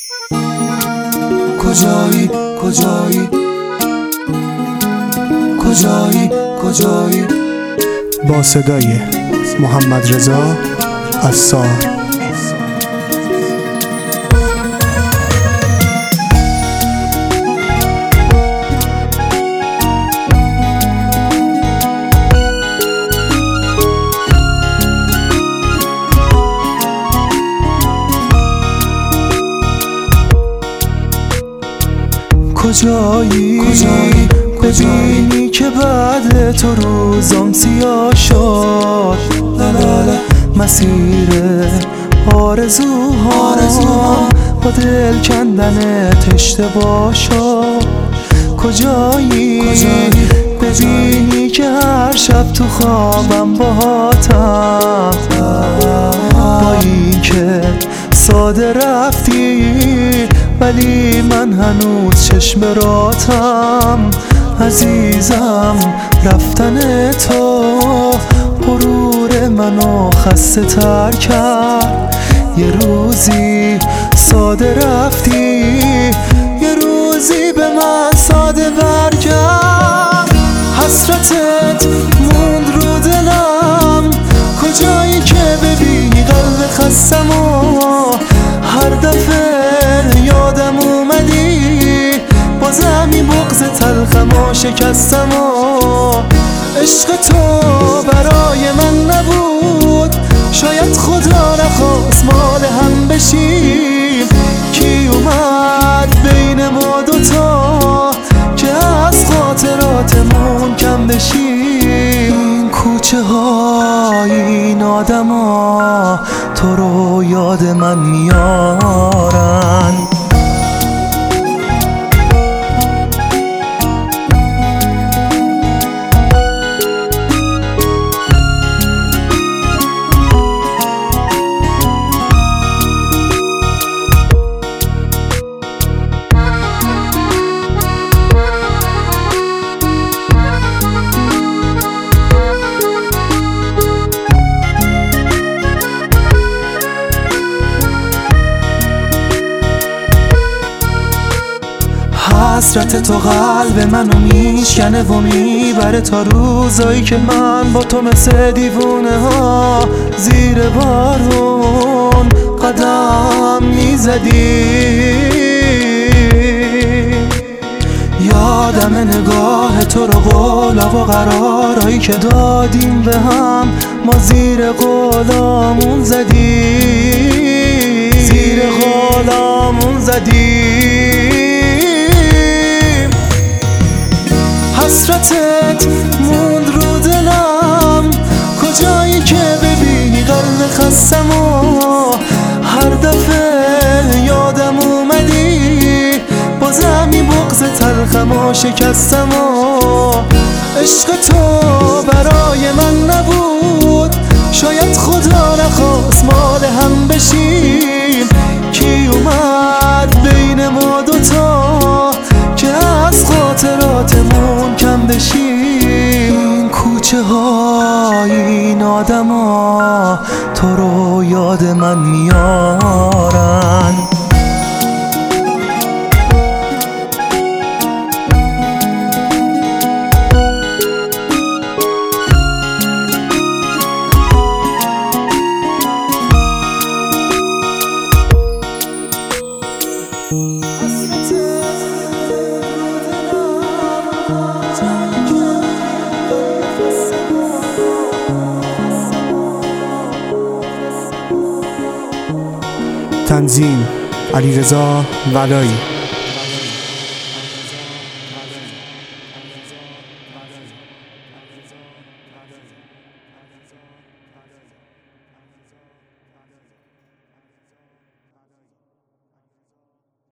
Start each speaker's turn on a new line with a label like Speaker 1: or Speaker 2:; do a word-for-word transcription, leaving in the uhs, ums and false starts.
Speaker 1: کجایی کجایی کجایی کجایی
Speaker 2: با صدای محمد رضا عصار.
Speaker 1: کجایی کجایی ببینی که بعد تو روزم سیاه شد، مسیر آرزوها با دل کندنت اشتباه شد. کجایی ببینی که هر شب تو خوابم باهاتم، با این که ساده رفتی ولی من هنوز چشم راتم. عزیزم رفتن تو غرور منو خسته تر کرد. یه روزی ساده رفتی، یه روزی به من ساده برگرد. حسرتت موند رو دلم، کجایی که ببینی قلب خستمو هر دفعه یادم اومدی، بازم این بغض تلخمو شکستم و عشق تو برای من نبود. شاید خدا نخواست مال هم بشیم. کی اومد بین ما دوتا که از خاطراتمون کم بشیم؟ کوچه های این آدم ها تو رو یاد من میارن. حسرت تو قلب منو میشکنه و میبره تا روزایی که من با تو مثل دیوونه ها زیر بارون قدم میزدی. یادم نگاه تو رو، قولا و قرارایی که دادیم به هم، ما زیر قولامون زدیم، زیر قولامون زدیم. حسرتت موند رو دلم، کجایی که ببینی قلب خستمو هر دفعه یادم اومدی، بازم این بغض تلخمو شکستم و عشق تو برای من نبود. شاید خدا نخواست مال هم بشیم. کی اومد بین ما دوتا که از خاطراتمون کم بشیم؟ کوچه های این آدم ها تو رو یاد من میارن.
Speaker 2: تنظیم علیرضا ولایی.